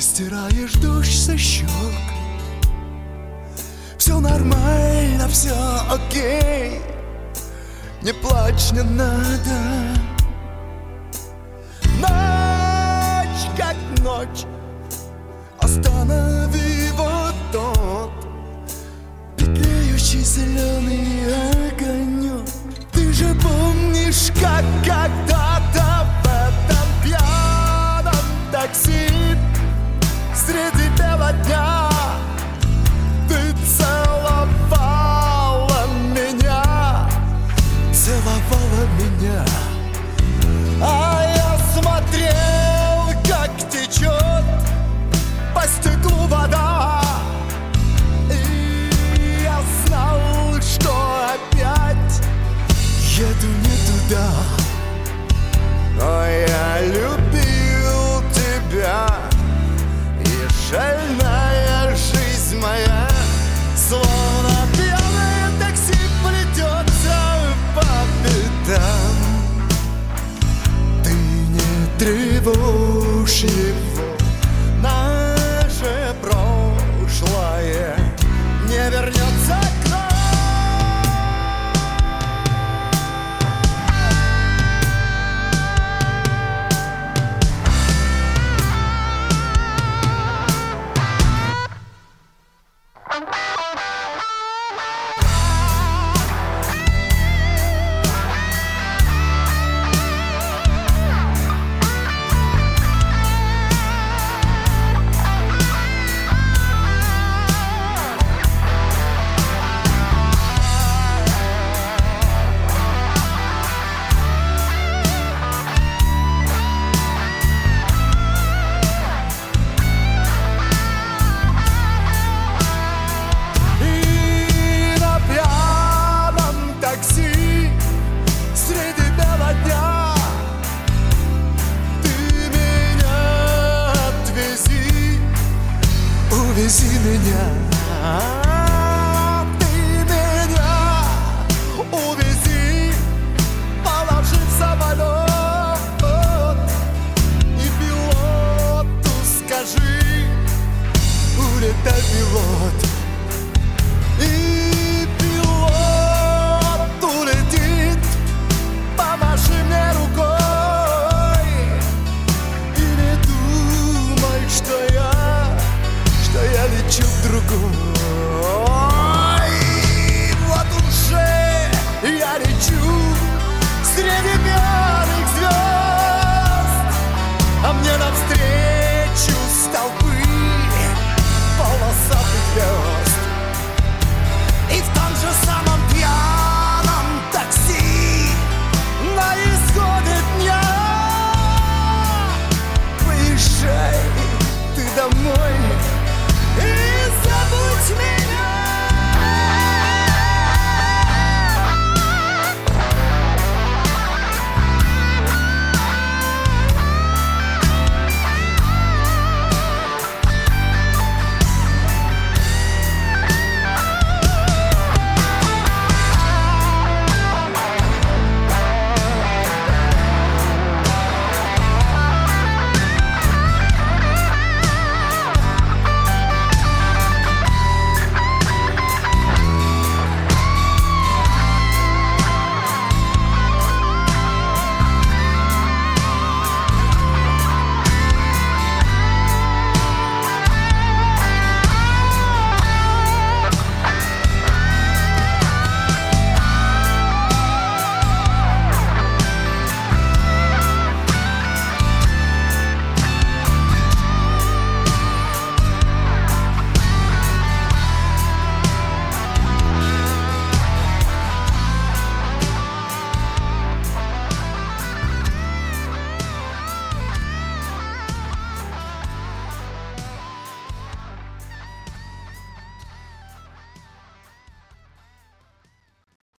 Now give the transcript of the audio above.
стираешь дождь со щек. Все нормально, все окей. Не плачь, не надо. Ночь как ночь, останови вот тот петлеющий зеленый огонек. Ты же помнишь, как когда-то в этом пьяном такси среди бела дня ты целовала меня, целовала меня. А я смотрел, как течет по стеклу вода, и я знал, что опять еду не туда. Но я любил тебя, и шальная жизнь моя словно пьяное такси плетется по пятам. Ты не тревожь его, наше прошлое не вернется к нам. Увези меня, ты меня увези, положи в самолет, и пилоту скажи: улетай, пилот.